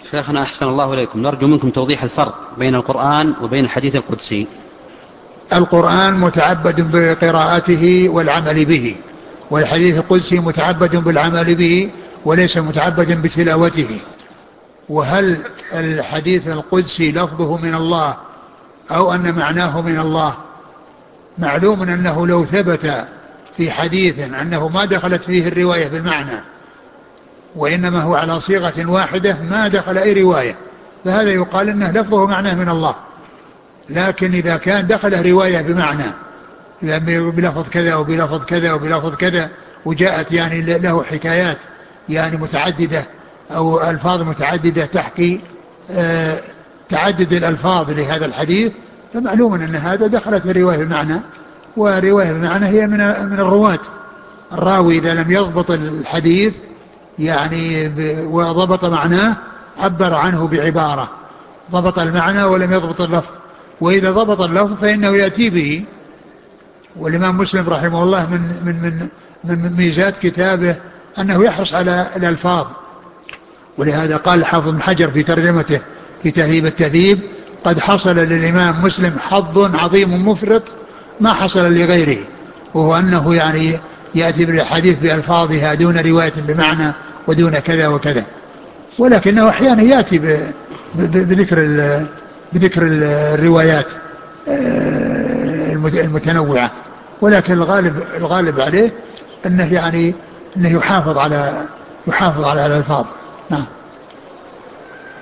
شيخنا أحسن الله إليكم، نرجو منكم توضيح الفرق بين القرآن وبين الحديث القدسي. القرآن متعبد بقراءته والعمل به، والحديث القدسي متعبد بالعمل به وليس متعبدا بتلاوته. وهل الحديث القدسي لفظه من الله أو أن معناه من الله؟ معلوم أنه لو ثبت في حديث أنه ما دخلت فيه الرواية بالمعنى وإنما هو على صيغة واحدة ما دخل أي رواية، فهذا يقال أنه لفظه معناه من الله. لكن إذا كان دخل رواية بمعنى بلفظ كذا وبلفظ كذا وبلفظ كذا، وجاءت يعني له حكايات يعني متعددة أو ألفاظ متعددة تحكي تعدد الألفاظ لهذا الحديث، فمعلوم أن هذا دخلت الرواية بمعنى، ورواية بمعنى هي من الرواة. الراوي إذا لم يضبط الحديث يعني وضبط معناه عبر عنه بعبارة، ضبط المعنى ولم يضبط اللفظ، وإذا ضبط اللفظ فإنه يأتي به. والإمام مسلم رحمه الله من ميزات كتابه أنه يحرص على الألفاظ، ولهذا قال الحافظ بن حجر في ترجمته في تهذيب التهذيب: قد حصل للإمام مسلم حظ عظيم مفرط ما حصل لغيره، وهو أنه يعني يأتي بالحديث بألفاظها دون رواية بمعنى ودون كذا وكذا، ولكنه أحيانا يأتي بذكر الروايات المتنوعة، ولكن الغالب عليه أنه يعني أنه يحافظ على الألفاظ. نعم.